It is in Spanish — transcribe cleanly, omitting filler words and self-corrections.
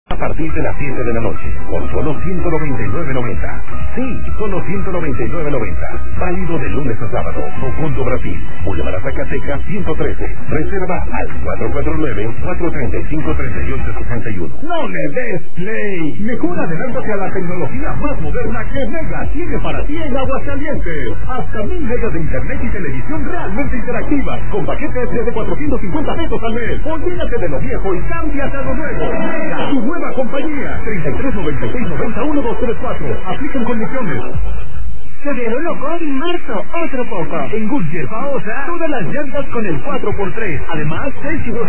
A partir de las 7 de la noche, por solo 199.90. Sí, solo 199.90. Válido de lunes a sábado. Oconto, Brasil. Boulevard Zacatecas 113. Reserva al 449-435-3861. ¡No le des play! Mejor adelántate a la tecnología más moderna que Mega tiene para ti en Aguascalientes. Hasta 1000 megas de internet y televisión realmente interactiva, con paquetes desde 450 pesos al mes. Olvídate de lo viejo y cámbiate a lo nuevo. Mega, tu nueva compañía. 3396-91234. Aplican condiciones. Febrero loco, marzo, otro poco. En Goodyear Faosa, todas las llantas con el 4x3. Además, 6 y 2